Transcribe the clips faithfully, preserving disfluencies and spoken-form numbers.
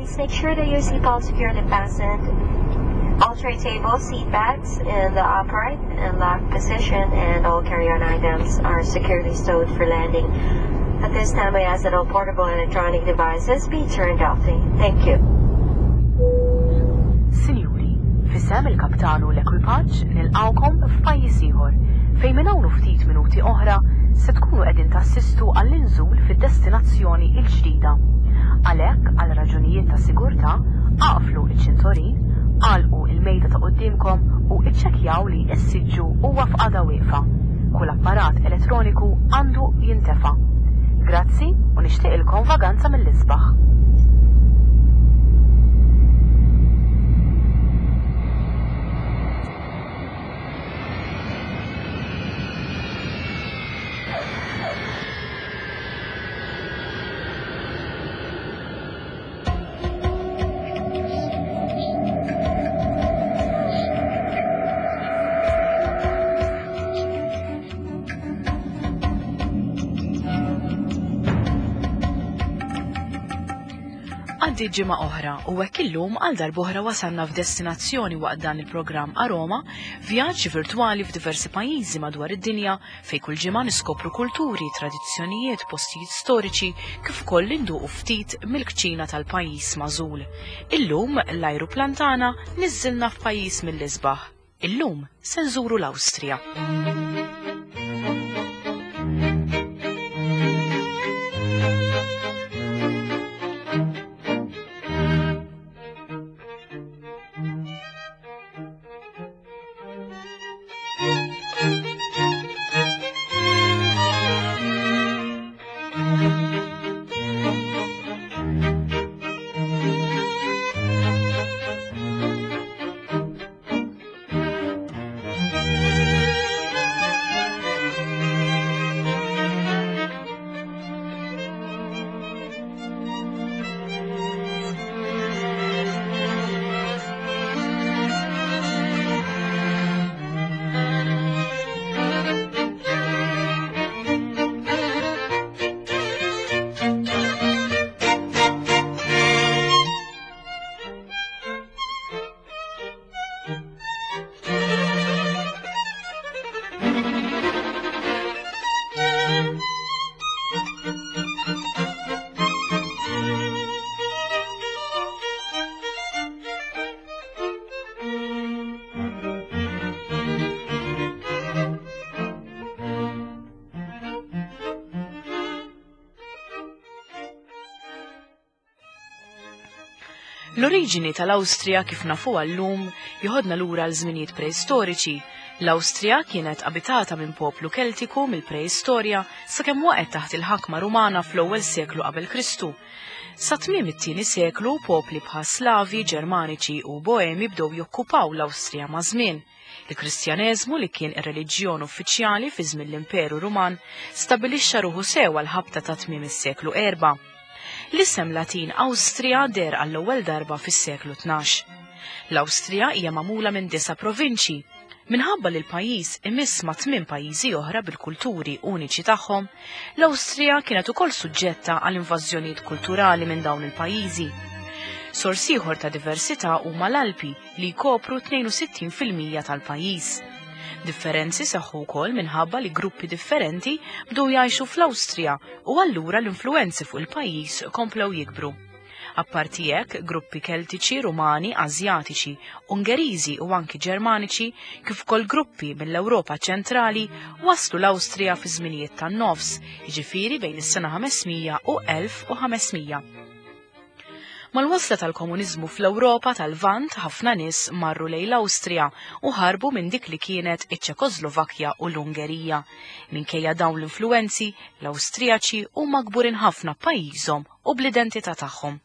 please make sure that your seatbelt securely fastened. All tray tables, seat backs in the upright and locked position, and all carry-on items are securely stowed for landing. At this time, I ask that all portable electronic devices be turned off. Thank you. Sinjuri, fissem il-kapitanu l-ekwipaġġ nilqawkom f'pajjiż ieħor fejn minn hawn ftit minuti oħra se tkunu qegħdin tassistu għall-inżul fid-destinazzjoni l-ġdida. Għalhekk għal raġunijiet ta' sigurtà aqflu ċ-ċintorin, għalqu il-mejda ta' qudiemkom u iċċekkjaw li s-siġġu huwa f'qagħda wieqfa. Kull apparat elettroniku għandu jintefa'. Grazzi u nixtieqilkom vaganza mill-isbaħ. Għaddi ġimgħa oħra u hekk illum għal darb'oħra wasalna f'destinazzjoni waqt dan il-programm a Roma, vjaġġ virtwali f'diversi pajjiżi madwar id-dinja fejn kull ġimgħa niskopru kulturi, tradizzjonijiet, postijiet storiċi kif ukoll induqu ftit mill-kċina tal-pajjiż magħżul. Illum l-ajruplan tagħna niżżilna f'pajjiż mill-isbaħ. Illum se nżuru l-Awstrija. L-oriġini tal-Awstrija kif nafuha llum joħodna lura l-żminijiet preistoriċi. L-Awstrija kienet abitata minn poplu Keltiku mill-preistorja sakemm waqgħet taħt il-ħakma Rumana fl-ewwel seklu qabel Kristu. Sa tmiem it-tieni seklu popli bħal Slavi, Ġermaniċi u Boemi bdew jokkupaw l-Awstrija ma' żmien. Il-Kristjaneżmu li kien ir-reliġjon uffiċjali fi żmien l-Imperu Ruman stabbilixxa ruħu sew għall-ħabta ta' tmiem is-seklu erba'. L-isem Latin Awstrija der għall-ewwel darba fis-seklu tnax. L-Awstrija hija magħmula minn disa' provinċi. Minħabba li l-pajjiż imiss ma' tmien pajjiżi oħra bil-kulturi uniċi tagħhom, l-Awstrija kienet ukoll suġġetta għal invażjonijiet kulturali minn dawn il-pajjiżi. Sors ieħor ta' diversità huma l-Alpi li jkopru tnejn u sittin fil-mija tal-pajjiż. Differenzi seħħu wkoll minħabba li gruppi differenti bdew jgħixu fl-Awstrija u allura l-influenzi fuq il-pajjiż komplew jikbru. Apparti hekk, gruppi Keltiċi, Rumani, Asjatiċi, Ungeriżi u anki Ġermaniċi kif ukoll gruppi mill-Ewropa ċentrali waslu l-Awstrija fi żminijiet tan-nofs, jiġifieri bejn is-sena ħamesmija u elf u ħamesmija. Mal-wasla tal-komuniżmu fl-Ewropa tal-Lvant ħafna nies marru lejn l-Awstrija u ħarbu minn dik li kienet iċ-Ċekoslovakkja u l-Ungerija. Minkejja dawn l-influenzi, l-Awstrijaċi huma kburin ħafna pajjiżhom u bl-identità tagħhom.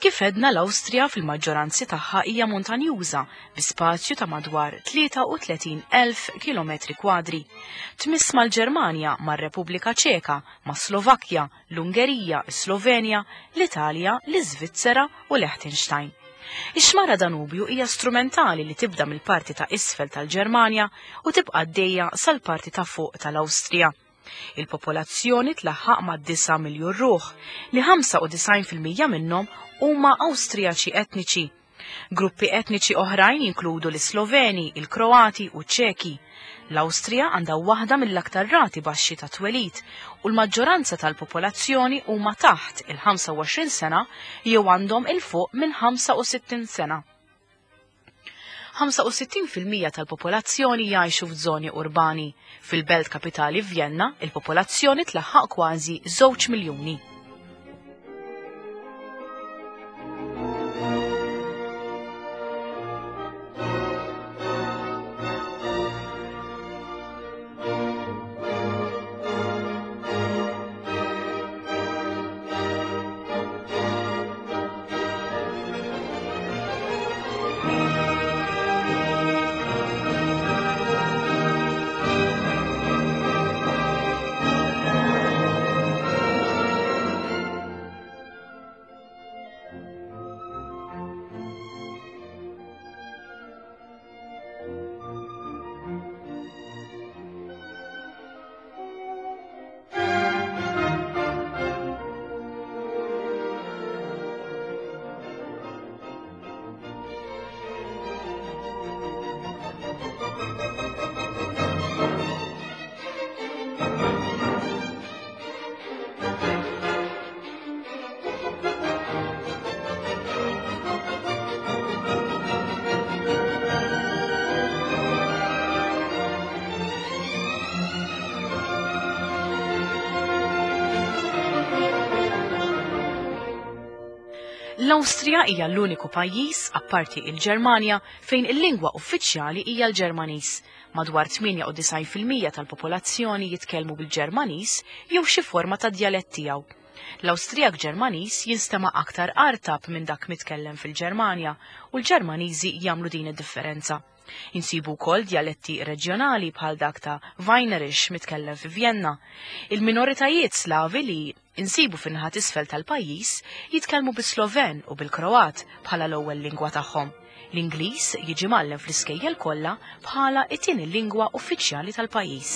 Kif edna l-Awstrija fil-maġġoranzi tagħha hija montanjuża bi spazju ta' madwar tlieta u tletin elf kilometri kwadri. Tmiss mal-Ġermanja, mar-Repubblika Ċeka, ma' Slovakkja, l-Ungerija, is-Slovenja, l-Italja, l-Iżvizzera u Liechtenstein. Ix-xmara Danubju hija strumentali li tibda mill-parti ta' isfel tal-Ġermanja u tibqa' għaddejja sal-parti ta' fuq tal-Awstrija. Il-popolazzjoni tlaħħaq ma' disa' miljun ruħ li ħamsa u design fil-mija minnhom huma Awstrijaċi etniċi. Gruppi etniċi oħrajn jinkludu l-Sloveni, il-Kroati u ċ-Ċeki. L-Awstrija għandha waħda mill-aktar rati baxxi ta' twelid u l-maġġoranza tal-popolazzjoni huma taħt il-ħamsa u għoxrin sena jew għandhom il-fuq minn ħamsa u sittin sena. ħamsa u sittin fil-mija tal-popolazzjoni jgħixu f'żoni urbani. Fil-belt kapitali Vienna, il-popolazzjoni tlaħħaq kważi żewġ miljuni. L-Awstrija hija l-uniku pajjiż apparti il-Ġermanja fejn il-lingwa uffiċjali hija l-Ġermaniż. Madwar tminja u design fil-mija tal-popolazzjoni jitkellmu bil-Ġermaniż jew xi forma ta' djalett tiegħu. L-Awstrijak Ġermaniż jinstema' aktar qartab minn dak mitkellem fil-Ġermanja u l-Ġermaniżi jagħmlu din id-differenza. Insibu wkoll djaletti reġjonali bħal dak ta' Weinerisch mitkellem fi Vienna. Il-minoritajiet Slavi li insibu fin-naħat isfel tal-pajjiż jitkellmu bis-Sloven u bil-Kroat bħala l-ewwel lingwa tagħhom. L-Ingliż jiġi mgħallem fl-iskejjel kollha bħala t-tieni lingwa uffiċjali tal-pajjiż.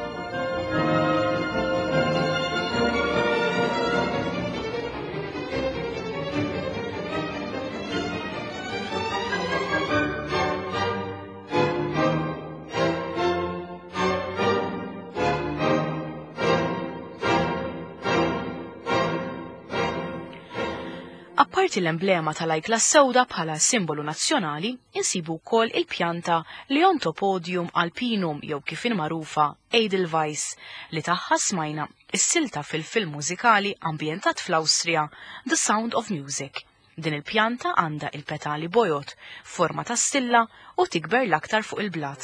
Apparti l-emblema tal-ajkla sewda bħala simbolu nazzjonali, insibu wkoll il-pjanta Leontopodium alpinum jew kif magħrufa Edelweiss li tagħha smajna is-silta fil-film mużikali ambjentat fl-Awstrija The Sound of Music. Din il-pjanta għandha il-petali bojot, forma ta' stilla u tikber l-aktar fuq il-blat.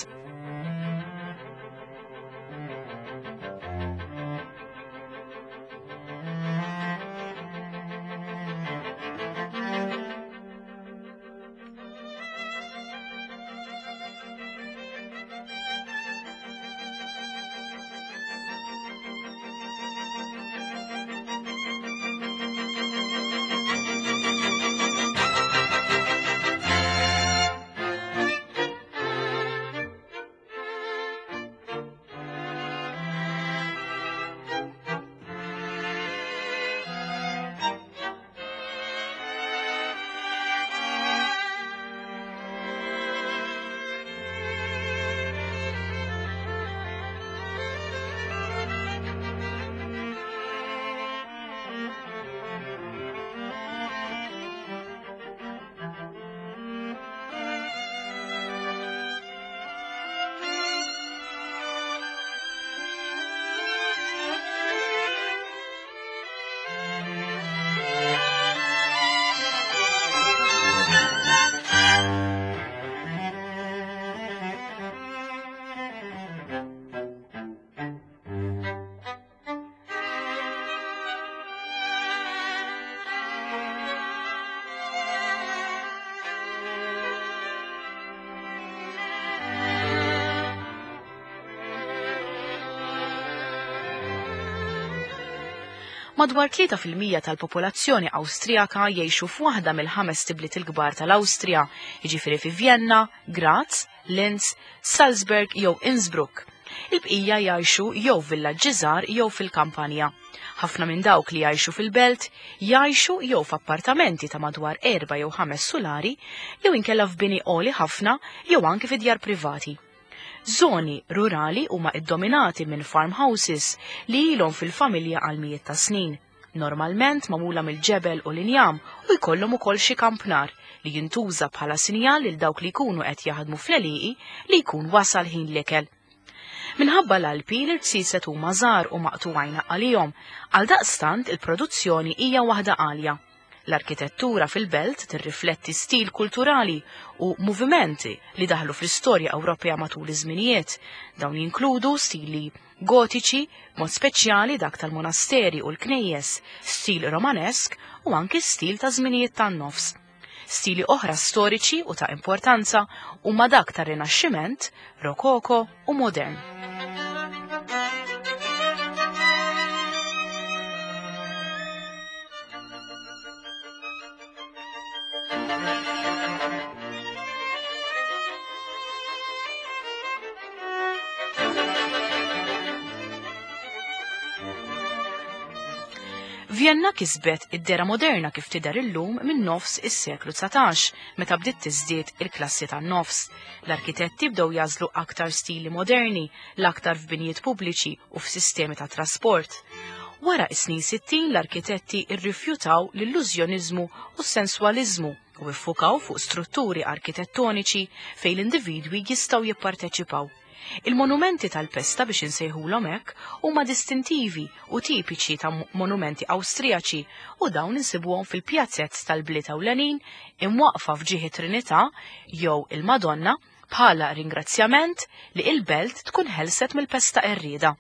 Madwar tlieta fil-mija tal-popolazzjoni Awstrijaka jgħixu f'waħda mill-ħames tibliet il-kbar tal-Awstrija, jiġifieri fi Vienna, Graz, Linz, Salzburg jew Innsbruck. Il-bqija jgħixu jew f'villaġġi żgħar jew fil-kampanja. Ħafna minn dawk li jgħixu fil-belt jgħixu jew f'appartamenti ta' madwar erba' jew ħames sulari jew inkella f'bini għoli ħafna jew anke fi djar privati. Żoni rurali huma iddominati minn farmhouses li ilhom fil-familja għal mijiet ta' snin, normalment magħmula mill-ġebel u l-injam u jkollhom ukoll xi kampnar li jintuża bħala sinjal lil dawk li jkunu qed jaħdmu fl-għelieqi li jkun wasal ħin l-ikel. Minħabba l-Alpi l-irtsiset huma żgħar u maqtuwajn għalihom, għaldaqstant il-produzzjoni hija waħda għalja. L-arkitettura fil-belt tirrifletti stil kulturali u movimenti li daħlu fl-istorja Ewropea matul iż-żminijiet. Dawn jinkludu stili gotiċi, mod speċjali dak tal-monasteri u l-knejjes, stil romanesk u anke stil ta' żminijiet tan-nofs. Stili oħra storiċi u ta' importanza huma dak tar-Rinaxximent, Rokoko u Modern. Vienna kisbet id-dera moderna kif tidher illum minn nofs is-seklu tsatax, meta bdiet tiżdied il-klassi tan-nofs. L-arkitetti bdew jażlu aktar stili moderni, l-aktar f'binijiet pubbliċi u f'sistemi ta' trasport. Wara is-snin sittin l-arkitetti rrifjutaw l-illużjoniżmu u s-senswaliżmu u iffukaw fuq strutturi arkitettoniċi fejn l-individwi jistgħu jipparteċipaw. Il-monumenti tal-pesta biex insejħulhom hekk huma distintivi u tipiċi ta' monumenti Awstrijaċi u dawn insibuhom fil-pjazzett tal-bliet ewlenin imwaqfa f'ġieħi Trinità jew il-Madonna bħala ringrazzjament li l-belt tkun ħelset mill-pesta qerrieda.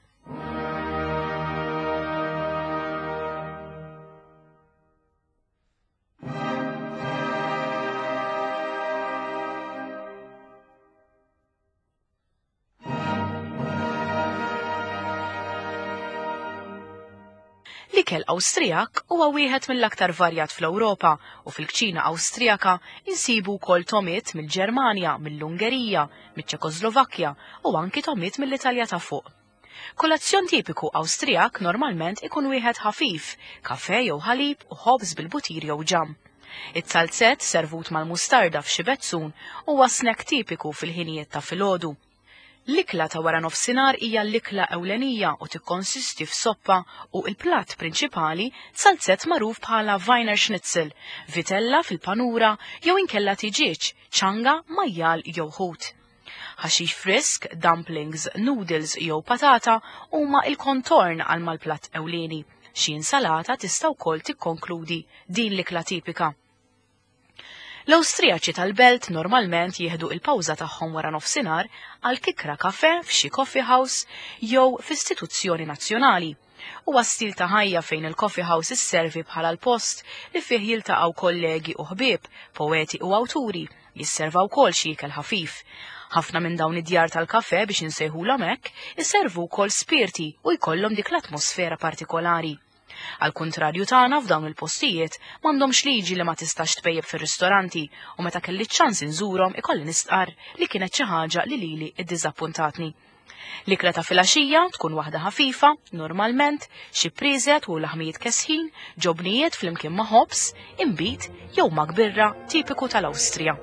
L-ikel Awstrijak huwa wieħed mill-aktar varjat fl-Ewropa u fil-kċina Awstrijaka insibu wkoll tomiet mill-Ġermanja, mill-Ungerija, miċ-Ċekoslovakkja u anki tomiet mill-Italja ta' fuq. Kolazzjon tipiku Awstrijak normalment ikun wieħed ħafif, kafè jew ħalib u ħobż bil-butir jew ġam. It-salzett servut mal-mustarda f'xi bezzun huwa snack tipiku fil-ħinijiet ta' filgħodu. L-ikla ta' wara nofsinhar hija l-ikla ewlenija u tikkonsisti f'soppa u l-platt prinċipali salzett magħruf bħala Wiener Schnitzel, vitella fil-panura jew inkella tiġiġ, ċanga, majjal jew ħut. Ħaxix frisk, dumplings, noodles jew patata huma l-kontorn għal mal-platt ewlieni. Xi insalata tista' wkoll tikkonkludi din l-ikla tipika. L-Awstrijaċi tal-belt normalment jieħdu il-pawża tagħhom wara nofsinhar għal kikra kafè f'xi coffee house jew f'istituzzjoni nazzjonali. Huwa stil ta' ħajja fejn il-coffee house isservi bħala l-post li fih jiltaqgħu kollegi u ħbieb, poeti u awturi, jisserva wkoll xi ikel ħafif. Ħafna minn dawn id-djar tal-kafè biex insejħulhom hekk iservu wkoll spirti u jkollhom dik l-atmosfera partikolari. Al kontrarju tagħna f'dawn il-postijiet m'għandhomx liġi li ma tistax tpejjeb fir-ristoranti u meta kelli ċans inżurhom ikolli nistqar li kienet xi ħaġa li lili ddiżappuntatni. L-ikla ta' filgħaxija tkun waħda ħafifa, normalment xi priżet u laħmijiet kesħin, ġobnijiet flimkien ma' ħobs, imbit jew ma' kbirra tipiku tal-Awstrija.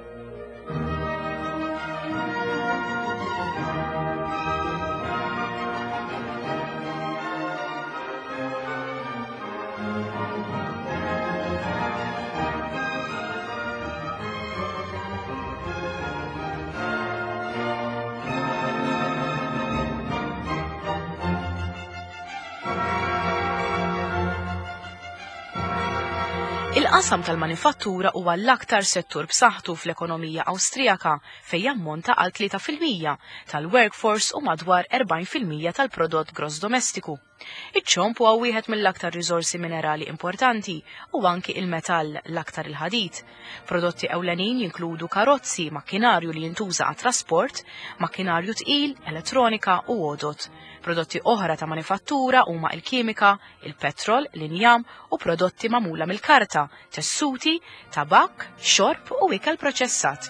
Il-qasam tal-manifattura huwa l-aktar settur b'saħħtu fl-ekonomija Awstrijaka fejn jammonta għal tlieta fil-mija tal-workforce u madwar erbgħin fil-mija tal-prodott gross domestiku. Iċ-ċomp huwa wieħed mill-aktar riżorsi minerali importanti u anki il-metall l-aktar il-ħadid. Prodotti ewlenin jinkludu karozzi, makkinarju li jintuża għat-trasport, makkinarju tqil, elettronika u għodot. Prodotti oħra ta' manifattura huma il-kimika, il-petrol, l-injam u prodotti magħmula mill-karta, tessuti, tabak, xorb u ikel proċessat.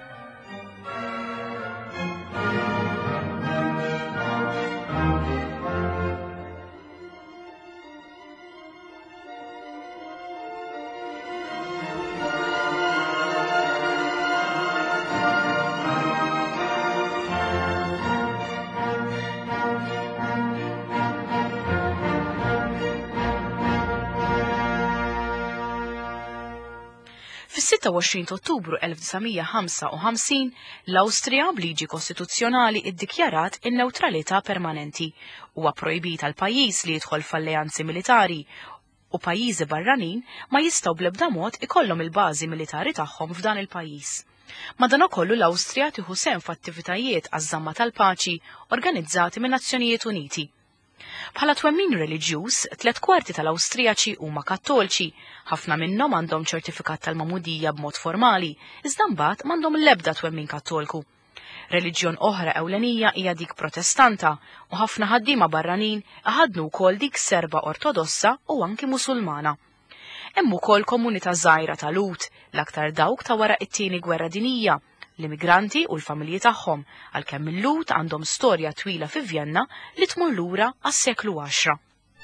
Fis-sitta u għoxrin ta' Ottubru elf tisa' ħamsa u ħamsin l-Awstrija b'liġi kostituzzjonali iddikjarat in-newtralità permanenti. Huwa projbit għal pajjiż li jidħol f'alleanzi militari u pajjiżi barranin ma jistgħu bl-ebda mod ikollhom il-bażi militari tagħhom f'dan il-pajjiż. Madankollu l-Awstrija tieħu sehem f'attivitajiet għaż-żamma tal-paċi organizzati min-Nazzjonijiet Uniti. Bħala twemmin reliġjuż, tliet kwarti tal-Awstrijaċi huma Kattolċi, ħafna minnhom għandhom ċertifikat tal-magħmudija b'mod formali, iżda mbagħad m'għandhom l-ebda twemmin Kattolku. Reliġjon oħra ewlenija hija dik Protestanta u ħafna ħaddiema barranin iħaddnu wkoll dik Serba Ortodossa u anki Musulmana. Hemm ukoll komunità żgħira ta' Lut, l-aktar dawk ta' wara t-tieni gwerra dinjija, l-immigranti u l-familji tagħhom, għalkemm il-Lut għandhom storja twila fi Vjenna li tmur lura għas-seklu għaxra.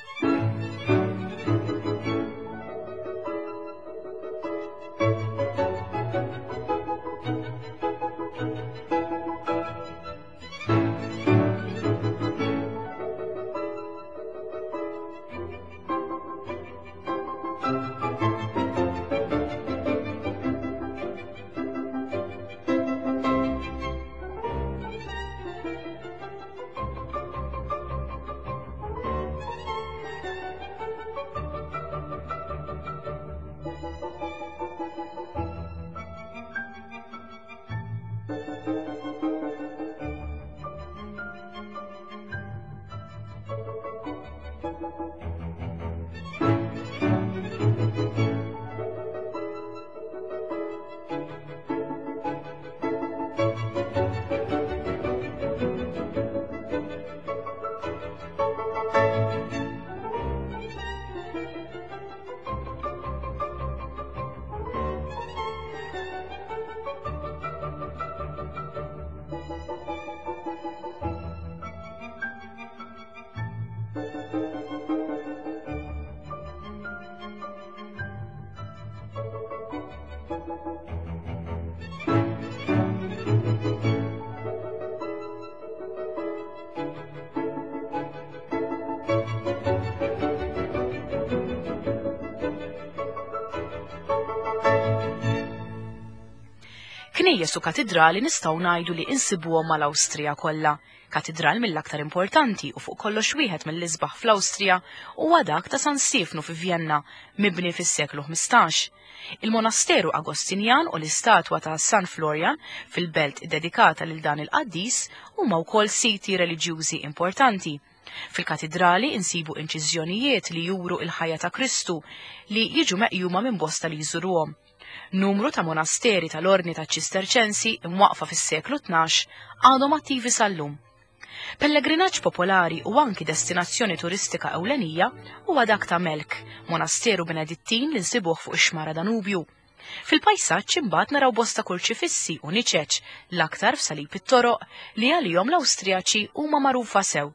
Knejjes u katedrali nistgħu ngħidu li insibuhom mal-Awstrija kollha. Katedral mill-aktar importanti u fuq kollox wieħed mill-isbaħ fl-Awstrija huwa dak ta' San Stefnu fi Vjenna, mibni fis-seklu ħmistax. Il-Monasteru Agostinjan u l-istatwa ta' San Florian fil-belt dedikata lil dan il-qaddis huma wkoll siti reliġjużi importanti. Fil-katedrali insibu inċiżjonijiet li juru il-ħajja ta' Kristu li jiġu meqjuma minn bosta li jżuruhom. Numru ta' monasteri tal-Ordni ta' Ċisterċensi imwaqfa fis-seklu tnax għadhom attivi sal-lum. Pellegrinaġġ popolari u anki destinazzjoni turistika ewlenija huwa dak ta' Melk, monasteru Benedittin li nsibuh fuq ix-xmara Danubju. Fil-pajsaġġ imbagħad naraw bosta kurċifissi u niċeċ l-aktar f'salib it-toroq li għalihom l-Awstrijaċi huma magħrufa sew.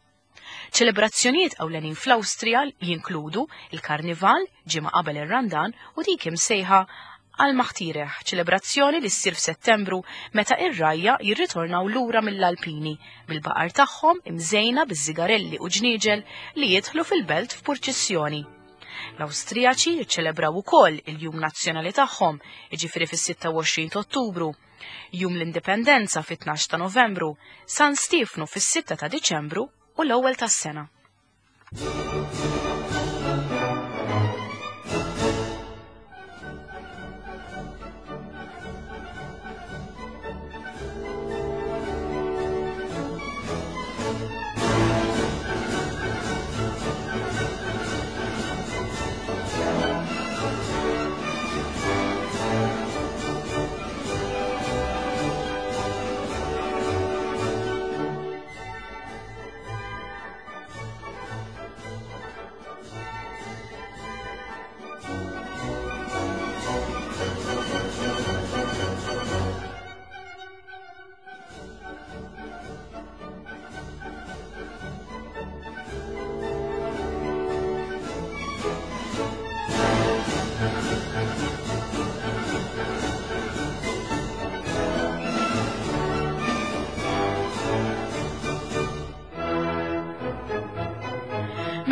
Ċelebrazzjonijiet ewlenin fl-Awstrija jinkludu il-Karnival ġimgħa qabel ir-Randan u dik imsejħa għal-Maħtireħ, ċelebrazzjoni li ssir f'Settembru meta ir-rajja jirritornaw lura mill-Alpini bil-baqar tagħhom imżejna biż-żigarelli u ġnieġel li jidħlu fil-belt f'purċissjoni. L-Awstrijaċi jiċċelebraw ukoll il-Jum Nazzjonali tagħhom, jiġifieri fis-sitta u għoxrin ta' Ottubru, Jum l-Indipendenza fit-tnax ta' Novembru, San Stefnu fis-sitta ta' Diċembru u l-ewwel tas-sena.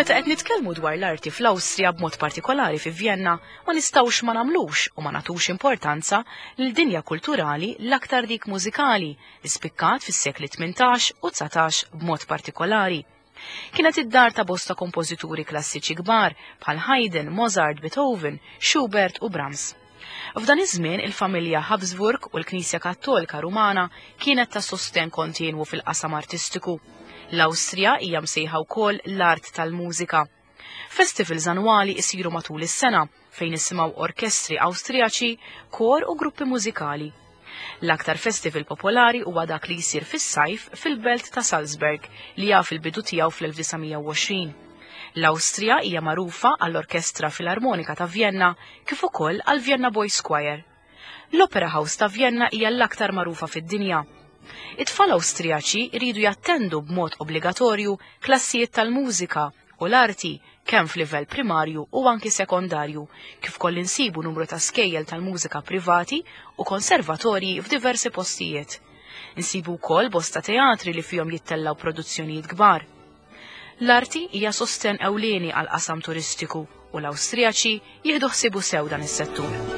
Meta qed nitkellmu dwar l-arti fl-Awstrija b'mod partikolari fi Vienna, ma nistgħux ma nagħmlux u ma nagħtux importanza lil dinja kulturali l-aktar dik mużikali li spikkat fis-sekli tmintax u tsatax b'mod partikolari. Kienet id-dar ta' bosta kompożituri klassiċi kbar bħal Haydn, Mozart, Beethoven, Schubert u Brahms. F'dan iż-żmien il-familja Habsburg u l-Knisja Kattolika Rumana kienet ta' sosten kontinwu fil-qasam artistiku. L-Awstrija hija msejħa wkoll l-art tal-mużika. Festivals annwali isiru matul is-sena fejn isimgħu orkestri Awstrijaċi, kor u gruppi mużikali. L-aktar festival popolari huwa dak li jsir fis-sajf fil-belt ta' Salzburg li jaf il-bidu tiegħu fl-elf u L-Awstrija hija magħrufa għall-Orkestra Filarmonika ta' Vienna kif ukoll għall Vienna Boys Choir. L-Opera House ta' Vienna hija l-aktar magħrufa fid-dinja. It-tfal Awstrijaċi jridu jattendu b'mod obbligatorju klassijiet tal-mużika u l-arti kemm f'livell primarju u anki sekondarju, kif ukoll insibu numru ta' skejjel tal-mużika privati u konservatorji f'diversi postijiet. Insibu wkoll bosta teatri li fihom jittellaw produzzjonijiet kbar. L-arti hija sosten ewlieni għal qasam turistiku u l-Awstrijaċi jieħdu ħsibu sew dan is-settur.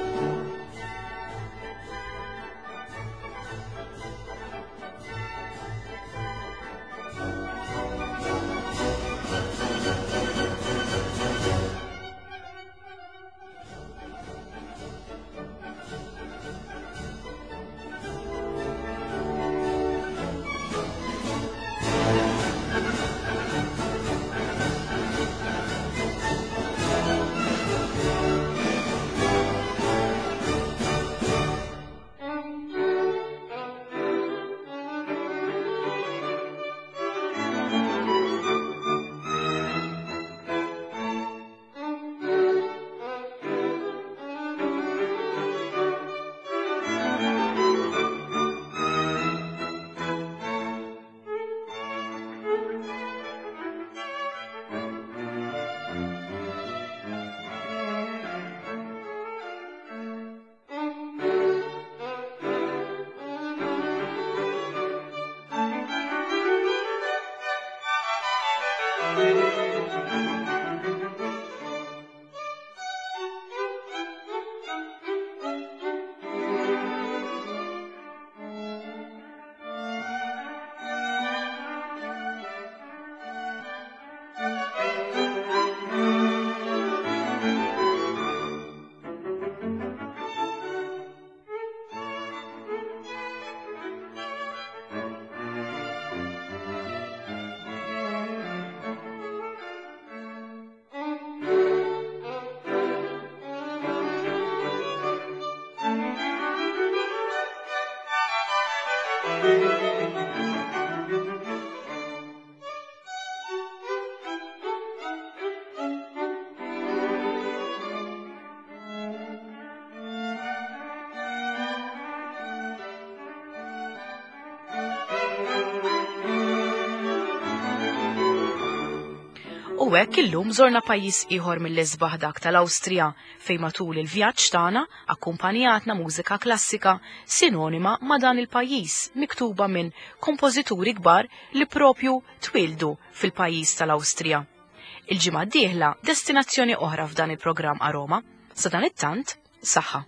U hekk illum żorna pajjiż ieħor mill-isbaħ dak tal-Awstrija fejn matul il-vjaġġ tagħna akkumpanjatna mużika klassika sinonima ma' dan il-pajjiż miktuba minn kompożituri kbar li propju twildu fil-pajjiż tal-Awstrija. Il-ġimgħa d-dieħla destinazzjoni oħra f'dan il-programm Aroma, sa dan it-tant saħħa.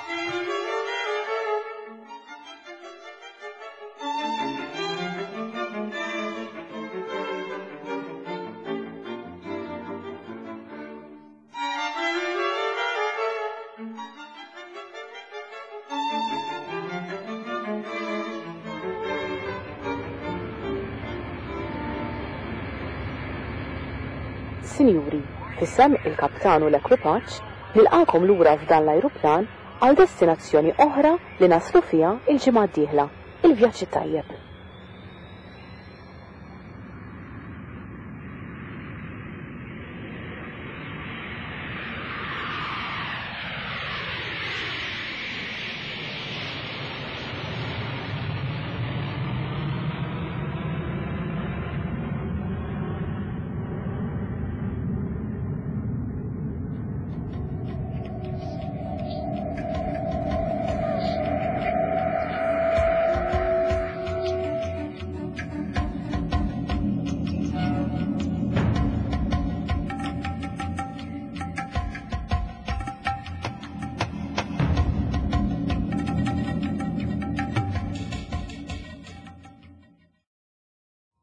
Sinjuri, fissem il-kaptan u l-ekwipaġġ nilqakom lura f'dan l-ajruplan għal destinazzjoni oħra li naslu fiha il-ġimgħa d-dieħla, il-vjaġġ tajjeb.